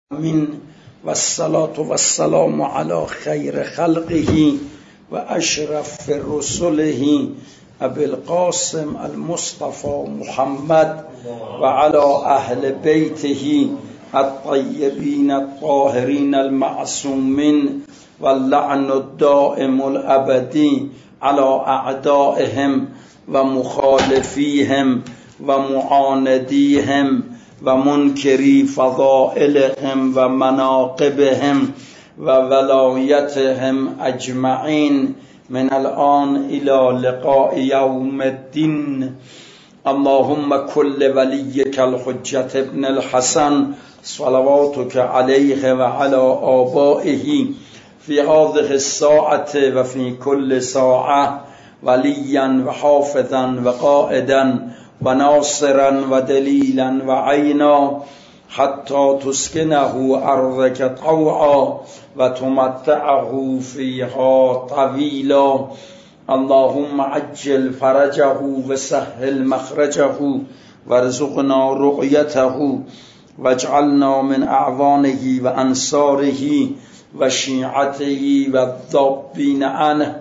من والصلاة والسلام على خير خلقه وأشرف رسله أبي القاسم المصطفى محمد وعلى أهل بيته الطيبين الطاهرين المعصومين واللعن الدائم الأبدي على أعدائهم ومخالفيهم ومعانديهم ومنكري فضائلهم ومناقبهم وولايتهم أجمعين من الآن إلى لقاء يوم الدين. اللهم كل وليك الحجة ابن الحسن صلواتك عليه وعلى آبائه في هذه الساعة وفي كل ساعة وليا وحافظا وقائدا وناصرا ودليلا وعينا حتى تسكنه أرضك طوعا وتمتعه فيها طويلا. اللهم عجل فرجه وسهل مخرجه وارزقنا رؤيته واجعلنا من أعوانه وأنصاره وشيعته والذابين عنه.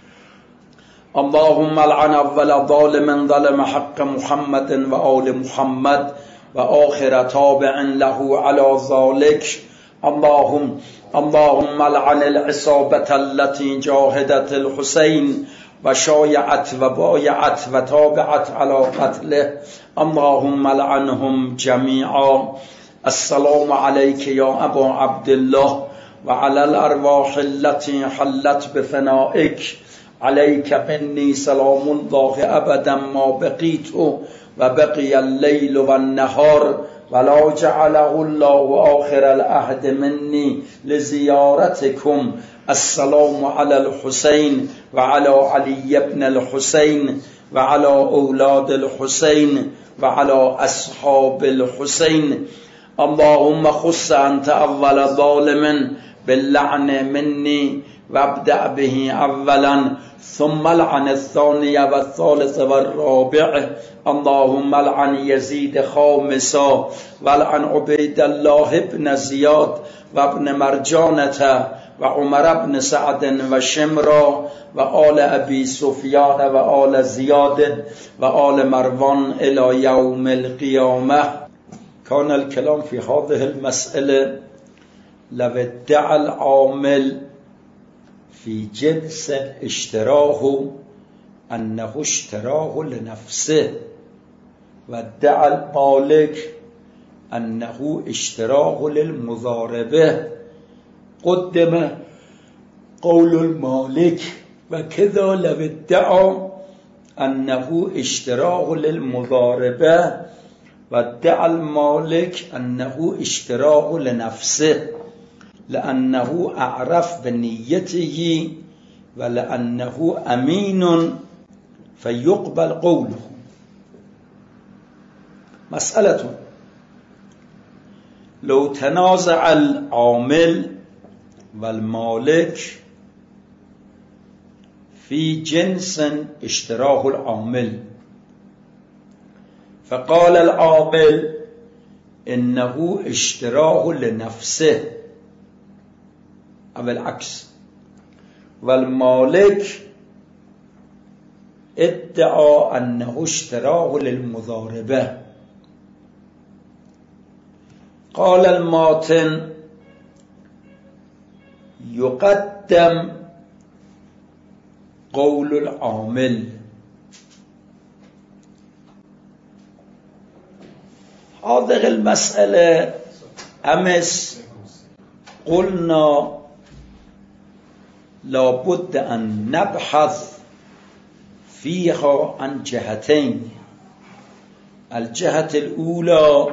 اللهم لعن أول ظالم ظلم حق محمد وآل محمد وآخر تابع له على ذلك. اللهم لعن العصابة التي جاهدت الحسين وشايعت وبايعت وتابعت على قتله. اللهم لعنهم جميعا. السلام عليك يا أبا عبد الله وعلى الأرواح التي حلت بفنائك. عليك مني سلام الله أبدا ما بقيت وبقي الليل والنهار ولا جعله الله آخر العهد مني لزيارتكم. السلام على الحسين وعلى علي بن الحسين وعلى أولاد الحسين وعلى أصحاب الحسين. اللهم خص أنت أول ظالم باللعن مني وابدأ به أولا ثم لعن الثاني والثالث والرابع. اللهم لعن يزيد خامسا ولعن عبيد الله بن زياد وابن مرجانة وعمر بن سعد وشمرا وآل أبي سفيان وآل زياد وآل مروان إلى يوم القيامة. كان الكلام في هذه المسألة لو ادعى العامل في جنس اشتراه أنه اشتراه لنفسه وادعى المالك أنه اشتراه للمضاربة قدم قول المالك. وكذا لو ادعى أنه اشتراه للمضاربة وادعى المالك أنه اشتراه لنفسه لأنه أعرف بنيته ولأنه أمين فيقبل قوله. مسألة: لو تنازع العامل والمالك في جنس اشتراه العامل فقال العامل إنه اشتراه لنفسه أو العكس والمالك ادعى أنه اشتراه للمضاربة، قال الماتن يقدم قول العامل. هذه المسألة أمس قلنا لابد أن نبحث فيها عن جهتين. الجهة الأولى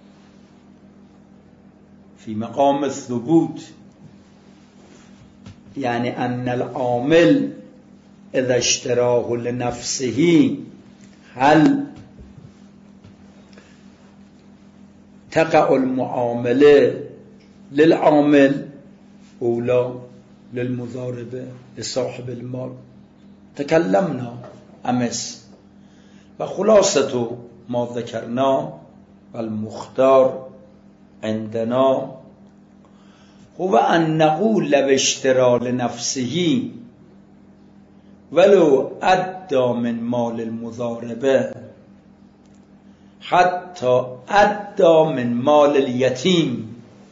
في مقام الثبوت، يعني أن العامل إذا اشتراه لنفسه هل تقع المعاملة للعامل أو لا للمضاربة لصاحب المال. تكلمنا أمس وخلاصة ما ذكرنا والمختار عندنا هو أنه لو اشترى لنفسه ولو أدى من مال المضاربة حتى أدى من مال اليتيم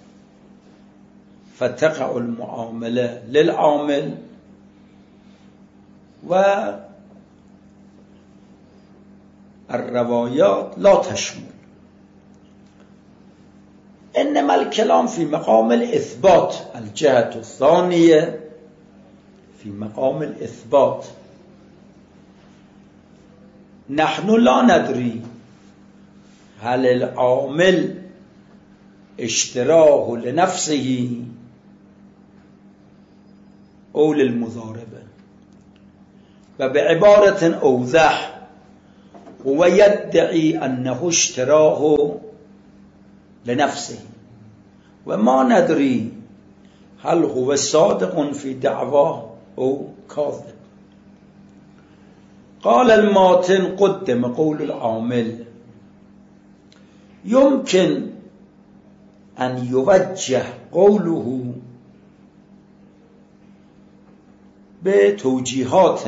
فتقع المعاملة للعامل والروايات لا تشمل. إنما الكلام في مقام الإثبات. الجهة الثانية في مقام الإثبات. نحن لا ندري هل العامل اشتراه لنفسه أو للمضاربة. وبعبارة أوضح هو يدعي أنه اشتراه لنفسه وما ندري هل هو صادق في دعواه أو كاذب. قال الماتن قدم قول العامل يمكن أن يوجه قوله بتوجيهات.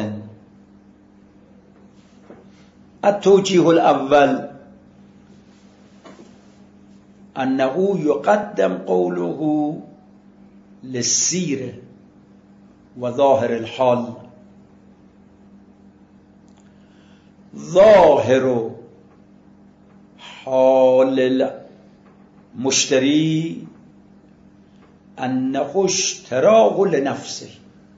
التوجيه الأول أنه يقدم قوله للسيرة وظاهر الحال. ظاهر حال المشتري أنه اشتراه لنفسه.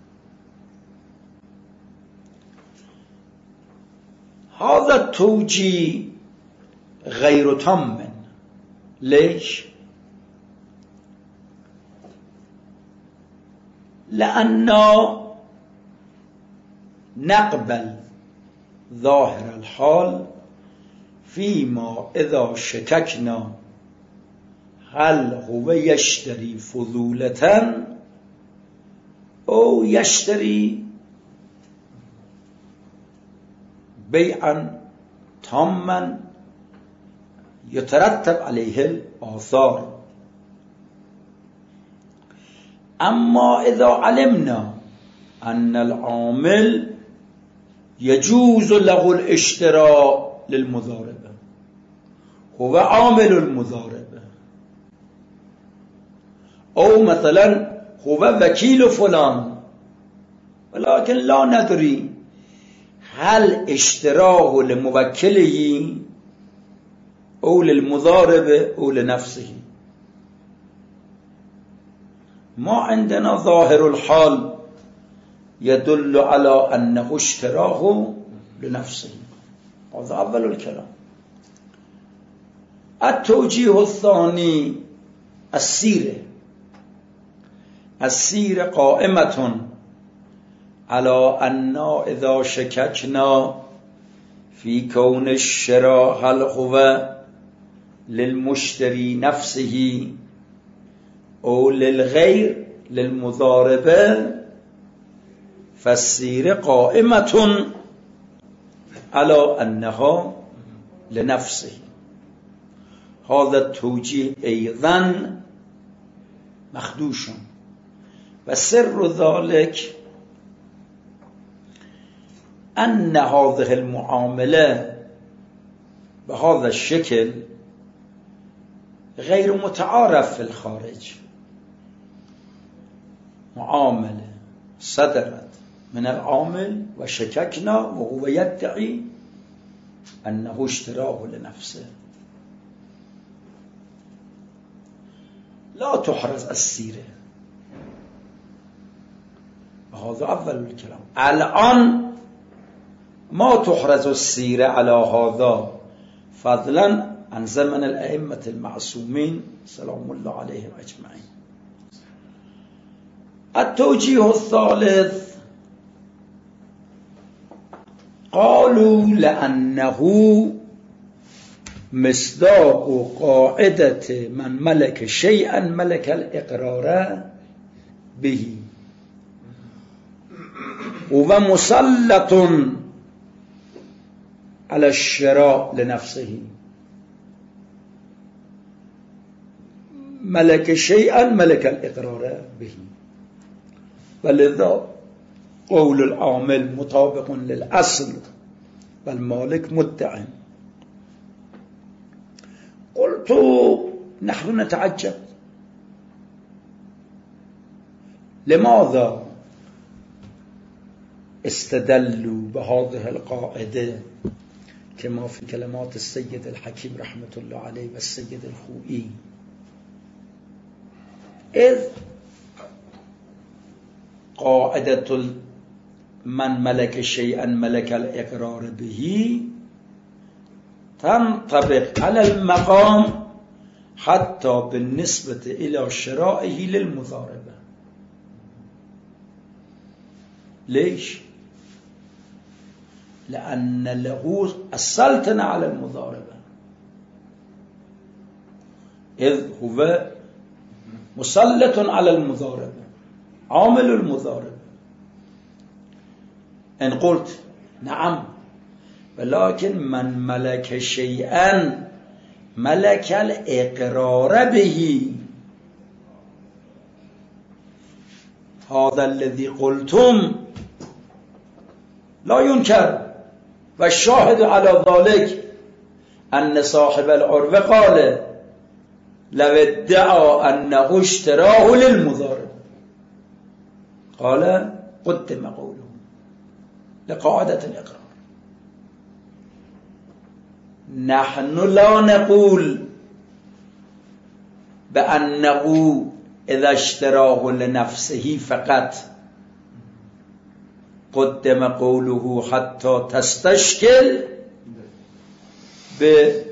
هذا التوجيه غير تام. ليش؟ لأننا نقبل ظاهر الحال فيما إذا شككنا هل هو يشتري فضولة أو يشتري بيعا تاما يترتب عليه الآثار. أما إذا علمنا أن العامل يجوز له الاشتراء للمضاربة، هو عامل المضاربة، أو مثلا هو وكيل فلان، ولكن لا ندري هل اشتراه لموكله أو للمضاربة أو لنفسه. ما عندنا ظاهر الحال يدل على أنه اشتراه لنفسه. هذا أول الكلام. التوجيه الثاني السيرة. السيرة قائمة على أن إذا شككنا في كون الشراء هل هو للمشتري نفسه أو للغير للمضاربة، فالسيرة قائمة على أنها لنفسه. هذا التوجيه أيضا مخدوش. وسر ذلك أن هذه المعاملة بهذا الشكل غير متعارف في الخارج. معاملة صدرت من العامل وشككنا وهو يدعي أنه اشتراه لنفسه، لا تحرز السيرة. هذا أول الكلام. الآن ما تحرز السيرة على هذا فضلا عن زمن الأئمة المعصومين سلام الله عليهم أجمعين. التوجيه الثالث قالوا لأنه مصداق قاعدة من ملك شيئا ملك الإقرار به، ومسلط على الشراء لنفسه. ملك شيئا ملك الإقرار به. ولذا قول العامل مطابق للأصل والمالك مدع. قلت نحن نتعجب لماذا استدلوا بهذه القاعدة كما في كلمات السيد الحكيم رحمة الله عليه والسيد الخوئي، إذ قاعدة من ملك شيئا ملك الإقرار به تنطبق على المقام حتى بالنسبة إلى شرائه للمضاربة. ليش؟ لأن له السلطنة على المضاربة، إذ هو مسلط على المضاربة، عامل المضاربة. إن قلت نعم، ولكن من ملك شيئا ملك الإقرار به، هذا الذي قلتم لا ينكر، والشاهد على ذلك أن صاحب العروة قال لو ادعى أنه اشتراه للمضارب قال قدم قوله لقاعدة الإقرار. نحن لا نقول بأنه إذا اشتراه لنفسه فقط قدم قوله حتى تستشكل بما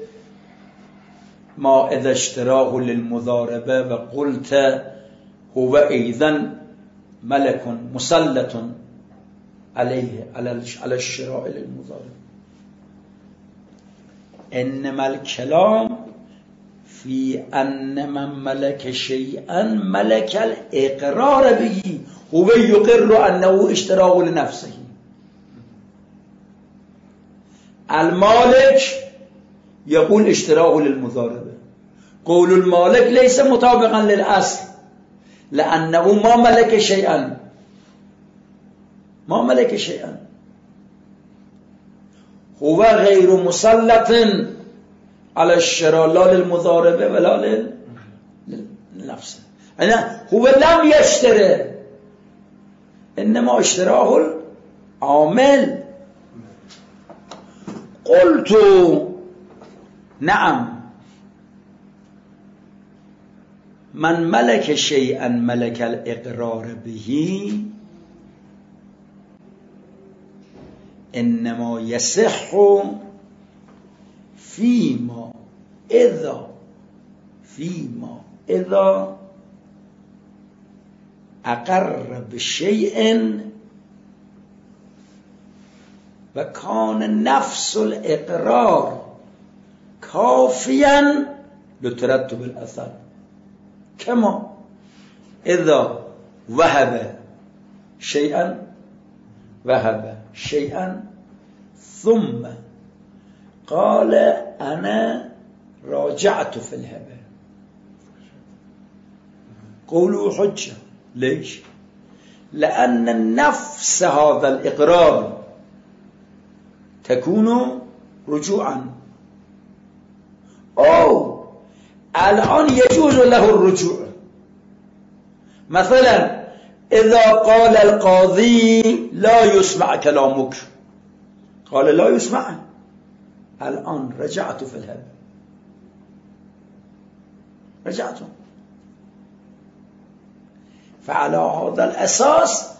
إذا اشتراه للمضاربة وقلت هو أيضا ملك مسلط عليه على الشراء للمضاربة. إنما الكلام في أن من ملك شيئا ملك الإقرار به، هو يقر أنه اشتراه لنفسه. المالك يقول اشتراه للمضاربة، قول المالك ليس مطابقا للأصل، لأنه ما ملك شيئا، ما ملك شيئا، هو غير مسلط على الشراء لا للمضاربة ولا لنفسه. يعني هو لم يشتري، إنما اشتراه العامل. قلت نعم، من ملك شيئا ملك الإقرار به إنما يصح فيما إذا أقر بشيء وكان نفس الإقرار كافيا لترتب الأثر، كما إذا وهب شيئا ثم قال أنا راجعت في الهبة، قولوا حجة. ليش؟ لأن نفس هذا الإقرار تكون رجوعا، أو الآن يجوز له الرجوع. مثلا إذا قال القاضي لا يسمع كلامك، قال لا يسمع، الآن رجعت في الهب، رجعت. فعلى هذا الأساس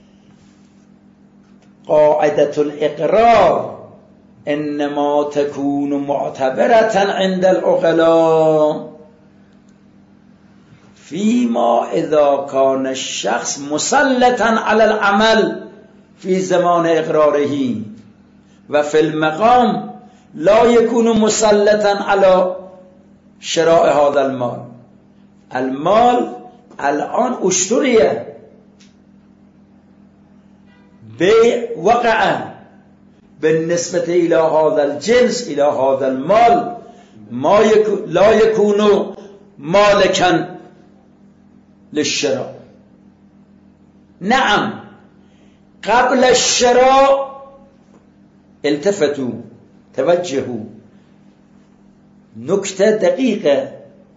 قاعدة الإقرار إنما تكون معتبرة عند العقلاء فيما إذا كان الشخص مسلطا على العمل في زمان إقراره، وفي المقام لا يكون مسلطا على شراء هذا المال. المال الآن اشتريه بوقع بالنسبة إلى هذا الجنس، إلى هذا المال، لا يكون مالكا للشراء. نعم قبل الشراء التفتوا توجهوا نكتة دقيقة،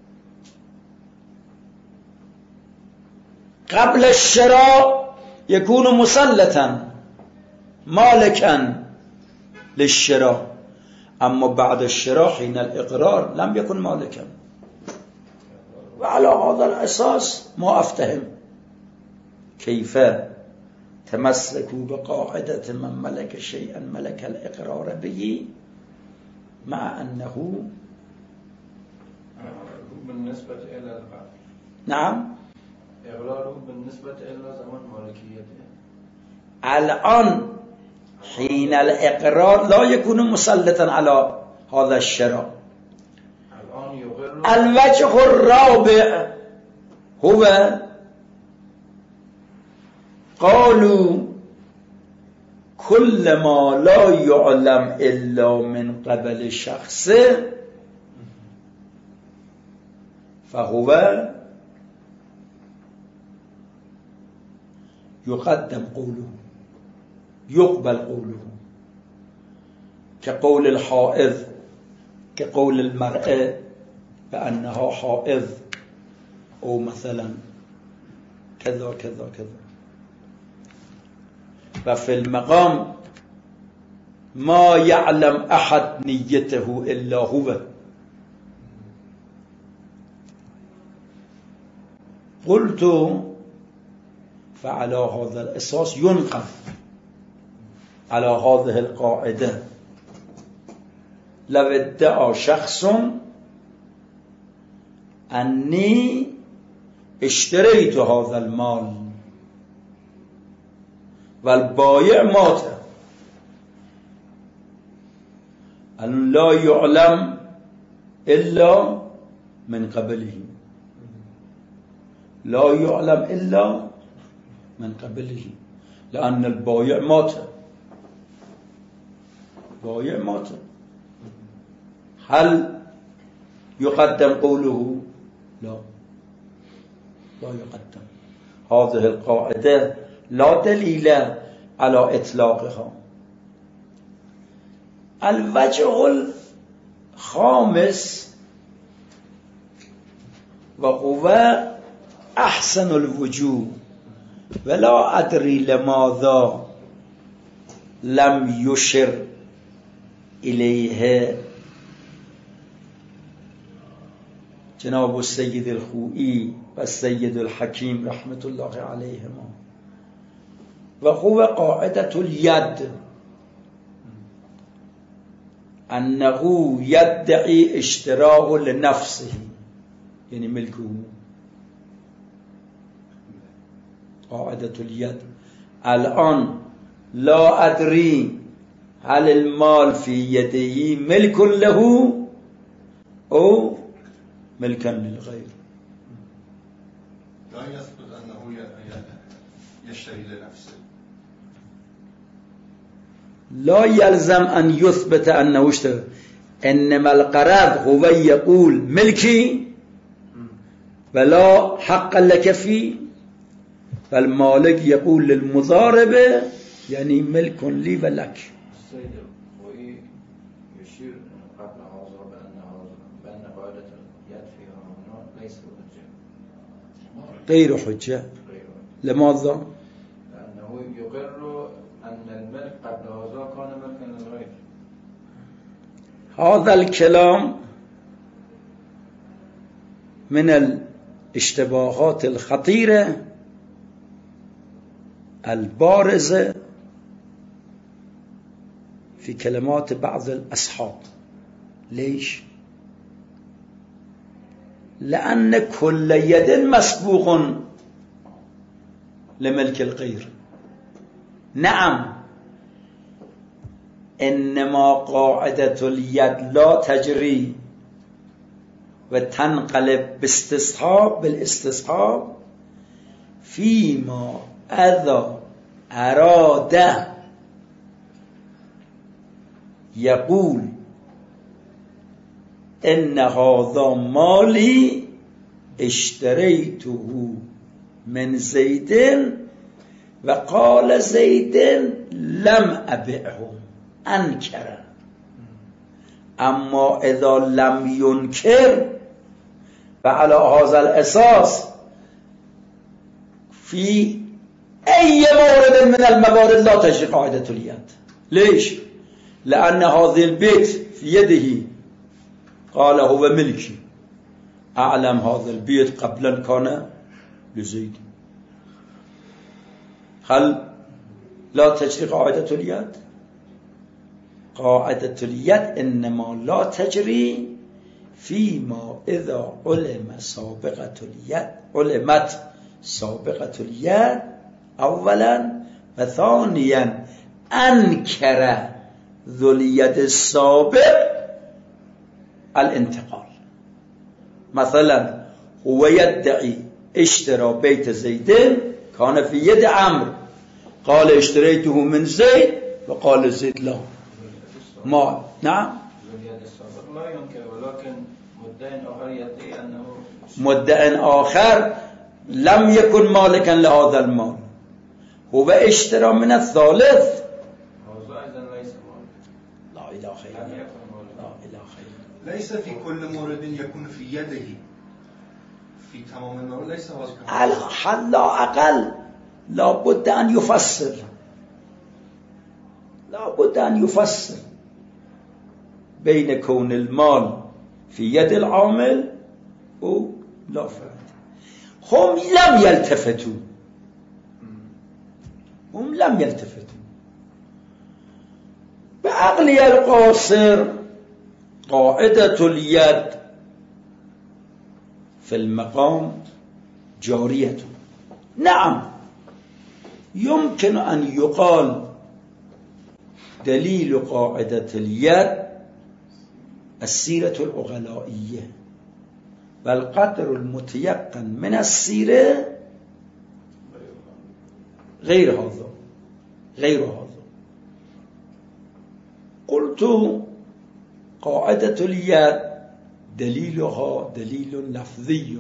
قبل الشراء يكون مسلطا مالكا للشراء، أما بعد الشراء حين الإقرار لم يكن مالكا. وعلى هذا الأساس ما أفتهم كيف تمسكوا بقاعدة من ملك شيئا ملك الإقرار به، مع أنه بالنسبة إلى القبل. نعم إقراره بالنسبة إلى زمن مالكيته. الآن حين الإقرار لا يكون مسلطا على هذا الشراء. الآن يقر. الوجه الرابع هو قالوا كل ما لا يعلم إلا من قبل شخص فهو يقدم قوله يقبل قوله، كقول الحائض، كقول المرأة بأنها حائض، أو مثلا كذا كذا كذا. وفي المقام ما يعلم أحد نيته إلا هو. قلت فعلى هذا الأساس ينقل على هذه القاعدة لو ادعى شخص أني اشتريت هذا المال والبائع مات، أن لا يعلم إلا من قبله، لا يعلم إلا من قبله، لأن البائع مات، البائع مات. هل يقدم قوله؟ لا، لا يقدم. هذه القاعدة لا دليل على إطلاقها. الوجه الخامس وهو أحسن الوجوه، ولا أدري لماذا لم يشر إليه جناب السيد الخوئي والسيد الحكيم رحمة الله عليهما، وهو قاعدة اليد، أنه يدعي اشتراه لنفسه يعني ملكه. قاعدة اليد. الآن لا أدري هل المال في يده ملك له أو ملكا للغير. لا يثبت أنه يشتري لنفسه، لا يلزم أن يثبت أنه اشترى، إنما القرض هو يقول ملكي ولا حق لك فيه، فالمالك يقول للمضاربة يعني ملك لي ولك. السيد الخوئي يشير قبل هذا بأن قاعدة اليد فيها هنا ليس حجة، غير حجة. لماذا؟ لأنه يقر أن الملك قبل هذا كان ملكا للغير. هذا الكلام من الاشتباهات الخطيرة البارزة في كلمات بعض الأصحاب. ليش؟ لأن كل يد مسبوق لملك الغير. نعم، إنما قاعدة اليد لا تجري وتنقلب بالاستصحاب فيما إذا أراد يقول إن هذا مالي اشتريته من زيد وقال زيد لم أبعه أنكر. أما إذا لم ينكر فعلى هذا الأساس في أي مورد من الموارد لا تجري قاعدة اليد. ليش؟ لأن هذا البيت في يده، قال هو ملكي، أعلم هذا البيت قبلا كان لزيد. هل لا تجري قاعدة اليد؟ قاعدة اليد إنما لا تجري فيما إذا علمت سابقة اليد أولا، وثانيا أنكر ذو اليد السابق الانتقال. مثلا هو يدعي اشترى بيت زيد كان في يد عمرو، قال اشتريته من زيد، وقال زيد له ما نعم لا ينكر، ولكن مدعي آخر يدعي أنه مدعي آخر لم يكن مالكا لهذا المال، هو اشترى من الثالث. لا إله إلا الله. ليس في كل مورد يكون في يده في تمام المورد، ليس على حد أقل لابد أن يفسر، لابد أن يفسر بين كون المال في يد العامل ولا فرق. هم لم يلتفتوا بعقلي القاصر. قاعدة اليد في المقام جارية. نعم يمكن أن يقال دليل قاعدة اليد السيرة العقلائية، والقدر المتيقن من السيرة غير هذا. قلت قاعدة اليد دليلها دليل لفظي،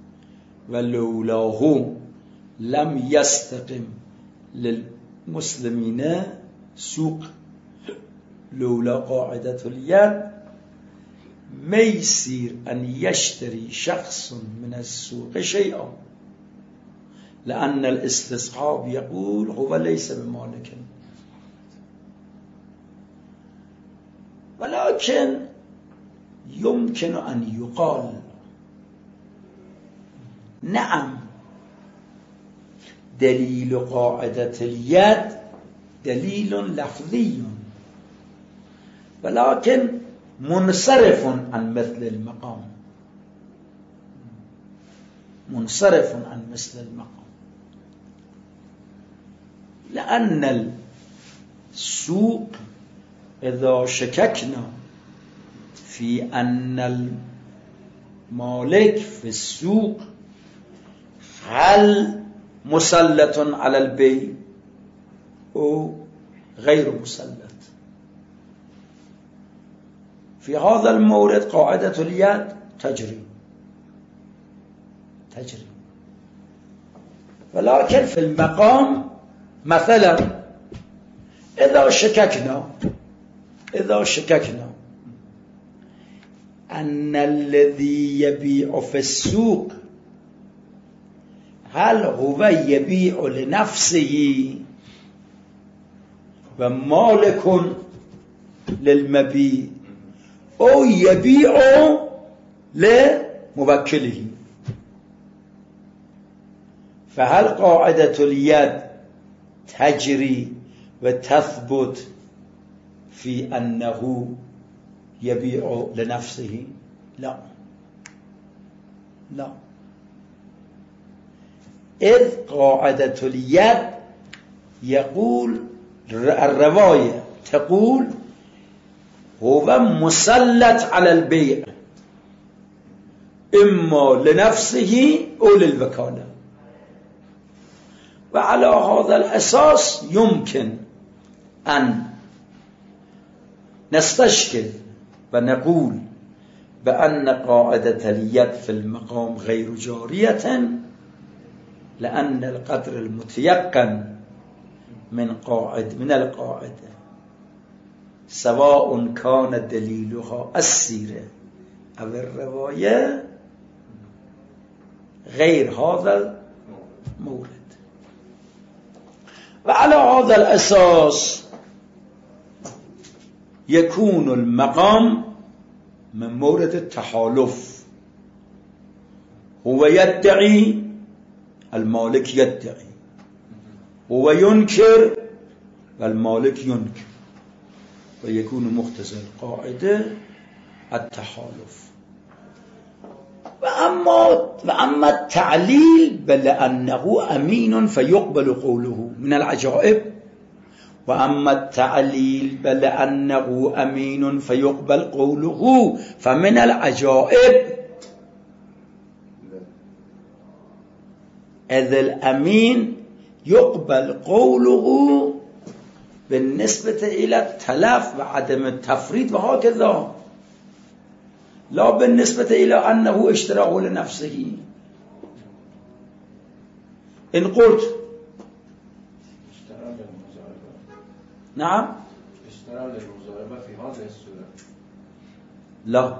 ولولاه لم يستقم للمسلمين سوق. لولا قاعدة اليد ما يصير أن يشتري شخص من السوق شيئا، لأن الاستصحاب يقول هو ليس بمالك. ولكن يمكن أن يقال نعم دليل قاعدة اليد دليل لفظي، ولكن منصرف عن مثل المقام، منصرف عن مثل المقام، لأن السوق إذا شككنا في أن المالك في السوق هل مسلط على البيع أو غير مسلط، في هذا المورد قاعدة اليد تجري. ولكن في المقام مثلا إذا شككنا أن الذي يبيع في السوق هل هو يبيع لنفسه ومالك للمبيع أو يبيع لموكله، فهل قاعدة اليد تجري وتثبت في أنه يبيع لنفسه؟ لا، إذ قاعدة اليد يقول الرواية تقول هو مسلط على البيع إما لنفسه أو للوكالة، وعلى هذا الأساس يمكن أن نستشكل ونقول بأن قاعدة اليد في المقام غير جارية، لأن القدر المتيقن من القاعدة سواء كان دليلها السيرة أو الرواية غير هذا المورد. وعلى هذا الأساس يكون المقام من مورد التحالف. هو يدعي، المالك يدعي، هو ينكر والمالك ينكر، ويكون مقتضى القاعدة التحالف. وأما التعليل بلأنه أمين فيقبل قوله من العجائب، وأما التعليل بلأنه أمين فيقبل قوله فمن العجائب، إذ الأمين يقبل قوله بالنسبة إلى التلف وعدم التفريط وهكذا، لا بالنسبة إلى أنه اشتراه لنفسه. إن قلت نعم اشترى للمضاربة في هذه الصورة، لا،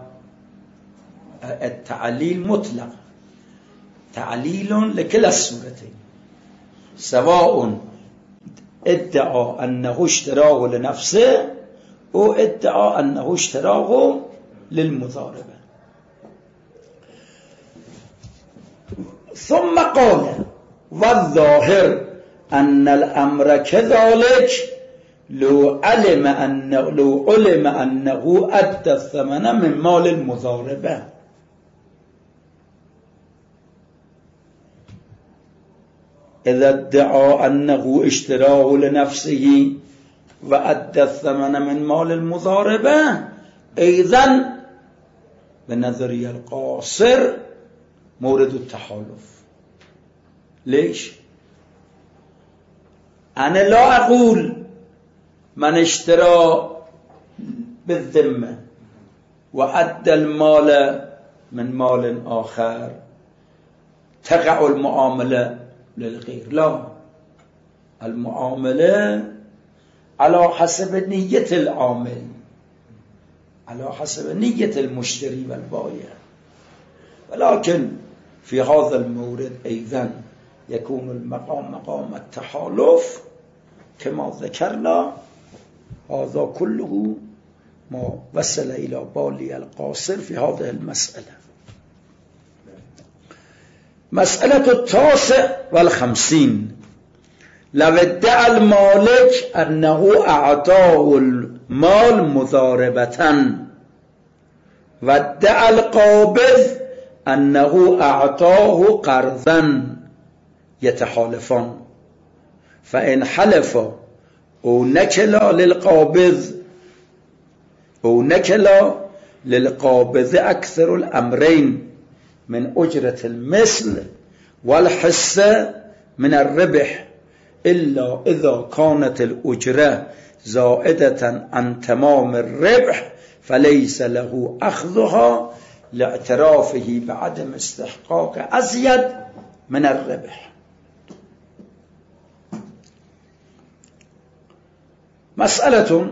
التعليل مطلق، تعليل لكلا الصورتين، سواء ادعى أنه اشتراه لنفسه أو ادعى أنه اشتراه للمضاربة. ثم قال والظاهر أن الأمر كذلك لو علم أنه أدى الثمن من مال المضاربة. إذا ادعى أنه اشتراه لنفسه وأدى الثمن من مال المضاربة، إذن بنظرية القاصر مورد التحالف. ليش؟ أنا لا أقول من اشترى بالذمة وأدى المال من مال آخر تقع المعاملة للغير، لا، المعاملة على حسب نية العامل، على حسب نية المشتري والبائع. ولكن في هذا المورد أيضا يكون المقام مقام التحالف كما ذكرنا. هذا كله ما وصل إلى بالي القاصر في هذه المسألة. مسألة 59. لو ادعى المالك أنه أعطاه المال مضاربة وادعى القابض أنه أعطاه قرضا يتحالفان، فإن حلف أو نكل للقابض أكثر الأمرين من أجرة المثل والحصة من الربح، إلا إذا كانت الأجرة زائدة عن تمام الربح فليس له أخذها لاعترافه بعدم استحقاق أزيد من الربح. مسألة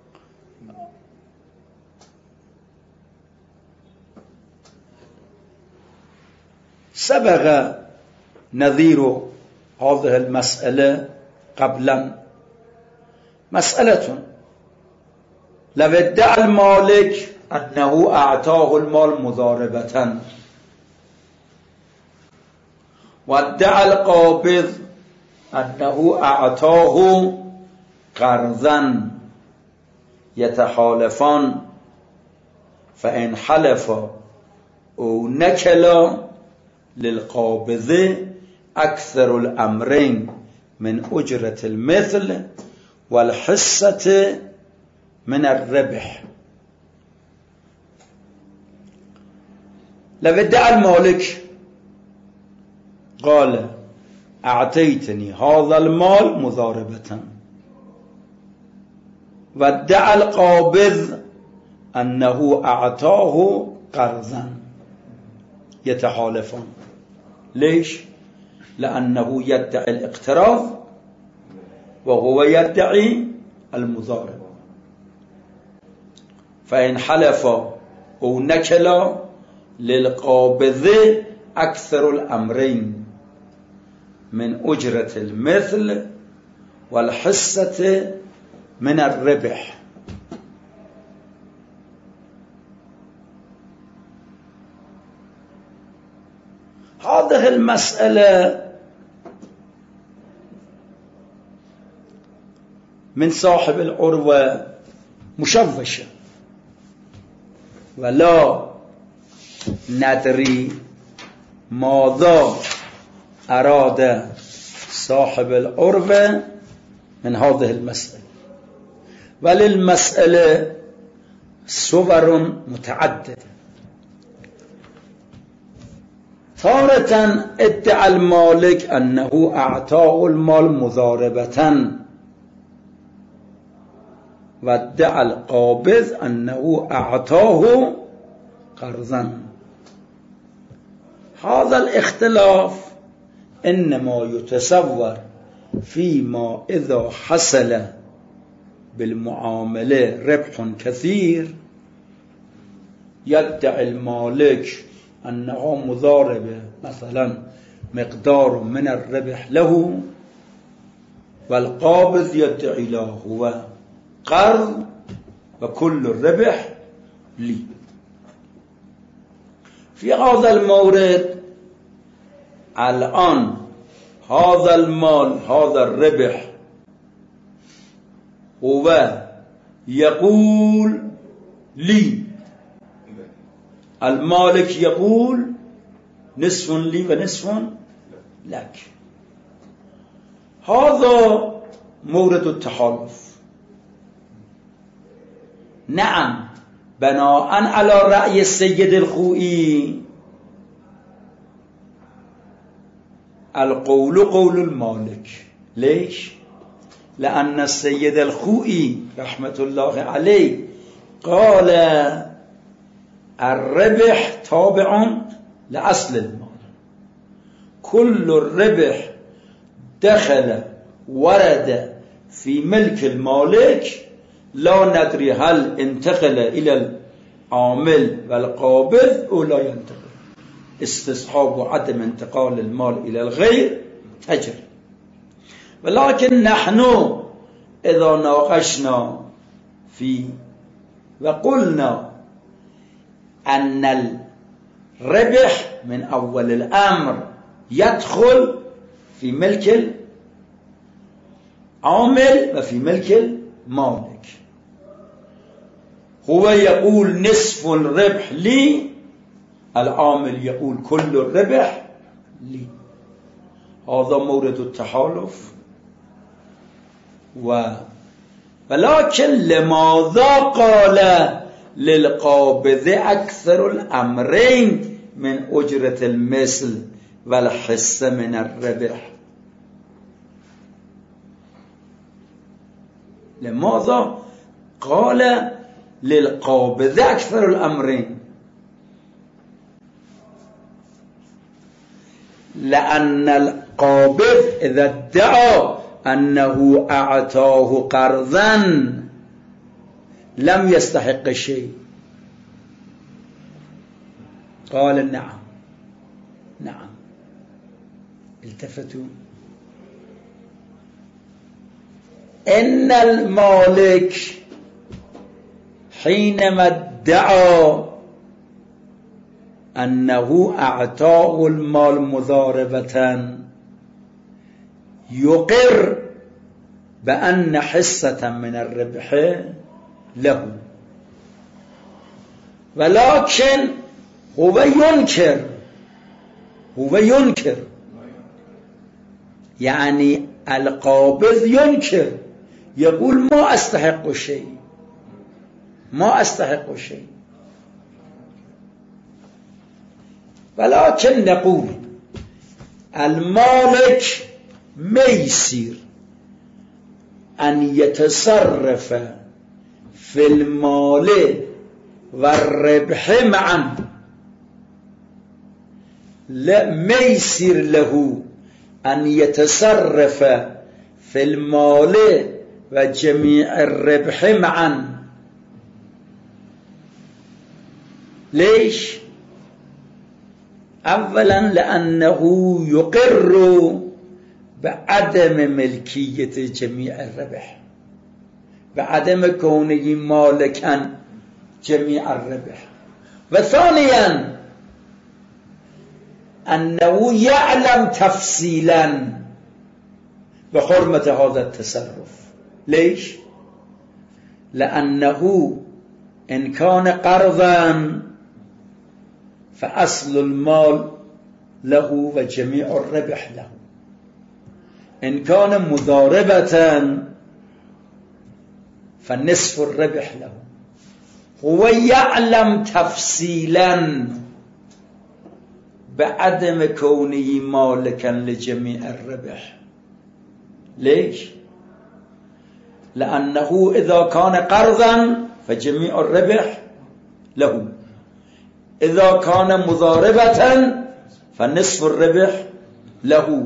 سبق نظير هذه المسألة قبلا. مسألة لو ادعى المالك أنه أعطاه المال مضاربة وادعى القابض أنه أعطاه قرضا يتحالفان، فإن حلف أو نكل للقابض أكثر الأمرين من أجرة المثل والحصة من الربح. لو ادعى المالك قال أعطيتني هذا المال مضاربة، وادعى القابض أنه أعطاه قرضا يتحالفان. ليش؟ لأنه يدعي الاقتراض وهو يدعي المضاربة. فإن حلف أو نكل للقابض أكثر الأمرين من أجرة المثل والحصة من الربح. هذه المسألة من صاحب العروة مشوشة، ولا ندري ماذا أراد صاحب العروة من هذه المسألة. وللمسألة صور متعددة. تارة ادعى المالك أنه أعطاه المال مضاربة، وادعى القابض أنه أعطاه قرضا. هذا الاختلاف إنما يتصور فيما إذا حصل بالمعاملة ربح كثير يدعي المالك أنه مضاربة مثلا مقدار من الربح له، والقابض يدعي له هو قرض وكل الربح لي. في هذا المورد الآن هذا المال هذا الربح هو يقول لي، المالك يقول نصف لي ونصف لك. هذا مورد التحالف. نعم، بناء على رأي السيد الخوئي القول قول المالك. ليش؟ لأن السيد الخوئي رحمة الله عليه قال الربح تابع لأصل المال، كل الربح دخل ورد في ملك المالك، لا ندري هل انتقل إلى العامل والقابض أو لا ينتقل. استصحاب وعدم انتقال المال إلى الغير تجري. ولكن نحن إذا ناقشنا فيه وقلنا أن الربح من أول الأمر يدخل في ملك العامل وفي ملك المالك، هو يقول نصف الربح لي، العامل يقول كل الربح لي. هذا مورد التحالف. ولكن لماذا قال للقابض أكثر الأمرين من أجرة المثل والحصة من الربح؟ لماذا قال للقابض أكثر الأمرين؟ لأن القابض إذا ادعى أنه أعطاه قرضا لم يستحق شيء. قال نعم نعم. التفتوا. إن المالك حينما ادعى أنه أعطاه المال مضاربة يقر بأن حصة من الربح له، ولكن هو ينكر يعني القابض ينكر، يقول ما أستحق شيء. ولكن نقول المالك ميسر أن يتصرف في المال والربح معا، لا ميسر له أن يتصرف في المال وجميع الربح معا. ليش؟ أولا لأنه يقر بعدم ملكية جميع الربح، بعدم كونه مالكا جميع الربح. وثانيا أنه يعلم تفصيلا بحرمة هذا التصرف. ليش؟ لأنه إن كان قرضا فأصل المال له وجميع الربح له، إن كان مضاربة فنصف الربح له. هو يعلم تفصيلا بعدم كونه مالكا لجميع الربح. ليش؟ لأنه إذا كان قرضا فجميع الربح له، إذا كان مضاربة فنصف الربح له.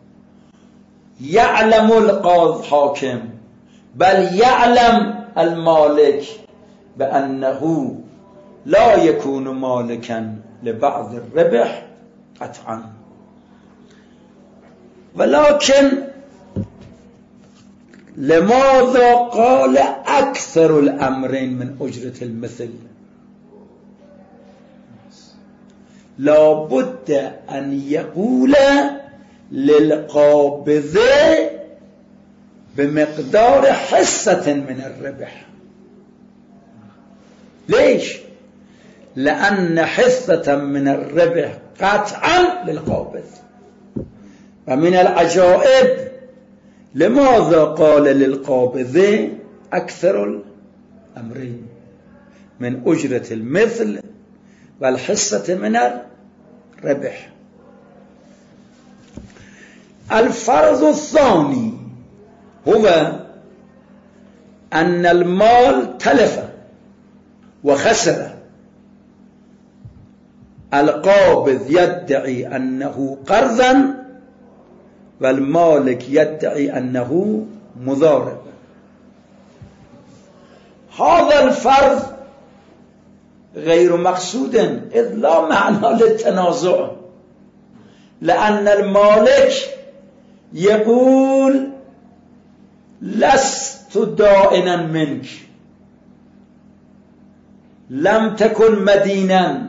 يعلم الحاكم بل يعلم المالك بأنه لا يكون مالكا لبعض الربح قطعا. ولكن لماذا قال أكثر الأمرين من أجرة المثل؟ لا بد أن يقول للقابض بمقدار حصة من الربح. ليش؟ لأن حصة من الربح قطعا للقابض. ومن العجائب لماذا قال للقابض أكثر الأمرين من أجرة المثل والحصة من الربح؟ الفرض الثاني هو أن المال تلف وخسر، القابض يدعي أنه قرضا والمالك يدعي أنه مضارب. هذا الفرض غير مقصود إذ لا معنى للتنازع، لأن المالك يقول لست دائنا منك، لم تكن مدينا،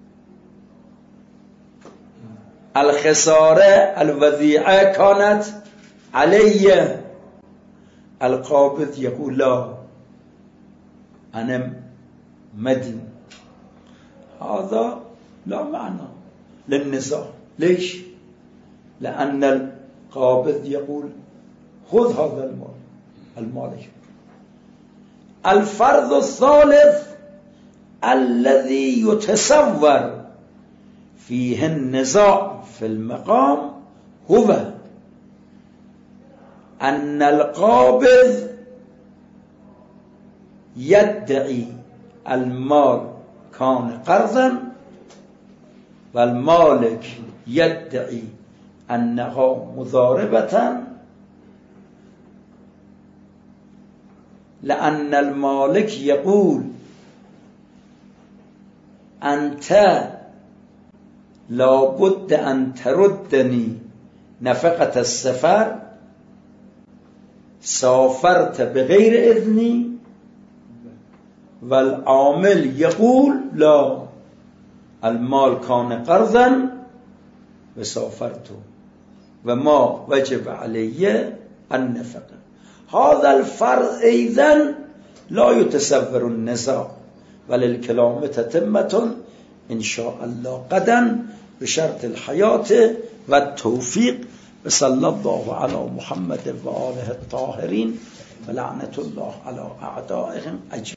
الخسارة الوضيعة كانت علي. القابض يقول لا أنا مدين. هذا لا معنى للنزاع. ليش؟ لأن القابض يقول خذ هذا المال، المالك. الفرض الثالث الذي يتصور فيه النزاع في المقام هو أن القابض يدعي المال كان قرضا والمالك يدعي أنه مضاربة، لأن المالك يقول أنت لابد أن تردني نفقة السفر، سافرت بغير إذني، والعامل يقول لا المال كان قرضا وسافرت وما وجب علي النفقة. هذا الفرض أيضا لا يتصور النزاع، وللكلام تتمة إن شاء الله غدا بشرط الحياة والتوفيق. وصلى الله على محمد وآله الطاهرين ولعنة الله على أعدائهم أجمعين.